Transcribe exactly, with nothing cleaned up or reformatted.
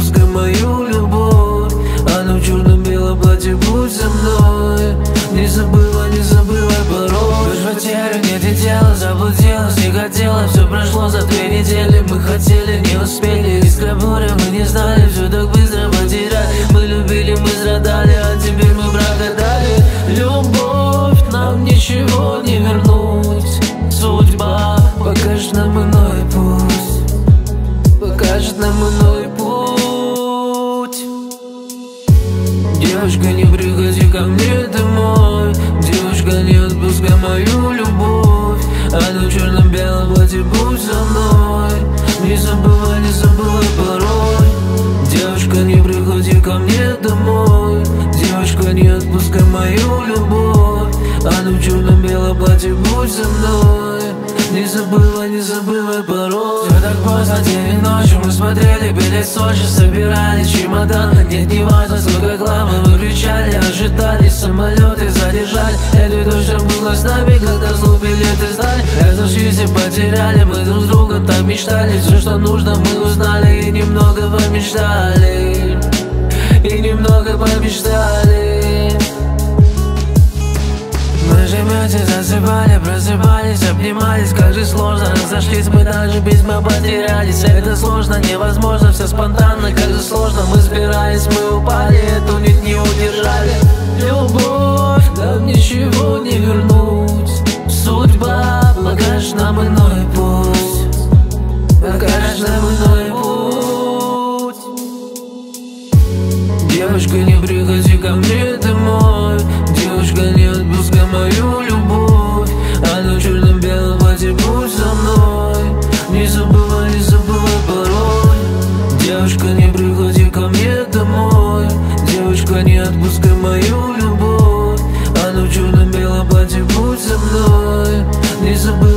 отпускай мою любовь. Она в черно-белом платье, будь со мной. Не забыла, не забывай порой. Лишь потерю, нет и тело, заблудилась, не хотела. Все прошло за две недели, мы хотели, не успели. Искра буря, мы не знали, все так быстро потеряли. Мы любили, мы страдали, а теперь мы прогадали. Любовь, нам ничего не вернуть. Судьба покажет нам иной путь, покажет нам иной путь. Девушка, не приходи ко мне домой. Девушка, не отпускай мою любовь. Она в черно-белом платье, будь со мной. Не забывай, не забывай порой. Девушка, не приходи ко мне домой. Девушка, не отпускай мою любовь. Она в черно-белом платье, будь со мной. Не забывай, не забывай порой. Все так поздно, день и ночью мы смотрели, пили Сочи, собирали чемодан. Нет, не важно, сколько хлама выключали, ожидали, самолеты задержали. Это то, что было с нами, когда зло билеты сдали. Разошлись и потеряли, мы друг с другом так мечтали. Все, что нужно, мы узнали и немного помечтали. И немного помечтали. Мы же вместе засыпали, просыпались, обнимались. Как же сложно, разошлись мы, даже письма потерялись. Это сложно, невозможно, все спонтанно. Как же сложно, мы спирались, мы упали, эту нить не удержали. Любовь, нам ничего не вернуть. Судьба покажет нам иной путь, покажет нам иной путь. Девушка, не приходи ко мне домой. Девушка, не отпускай мою любовь. Она в черно-белом платье, будь со мной. Не забывай, не забывай порой. Девушка, не приходи ко мне домой. Девушка, не отпускай мою любовь. Она в черно-белом платье, будь со мной. Не забывай.